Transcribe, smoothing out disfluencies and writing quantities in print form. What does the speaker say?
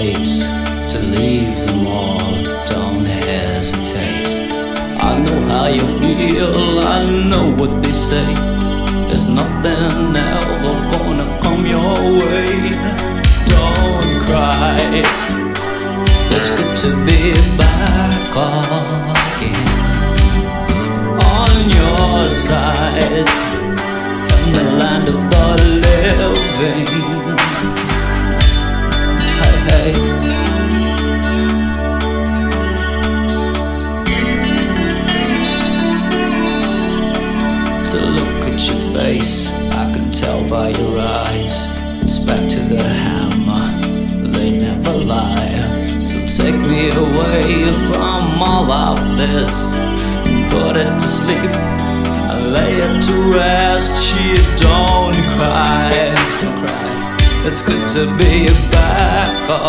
mistakes, to leave them all, don't hesitate. I know how you feel, I know what they say. There's nothing ever gonna come your way. Don't cry, it's good to be back again. On your side, in the land of the living. Hey, hey. To look at your face, I can tell by your eyes. It's back to the hammer, they never lie. So take me away from all of this, put it to sleep, I lay it to rest. She don't cry, it's good to be back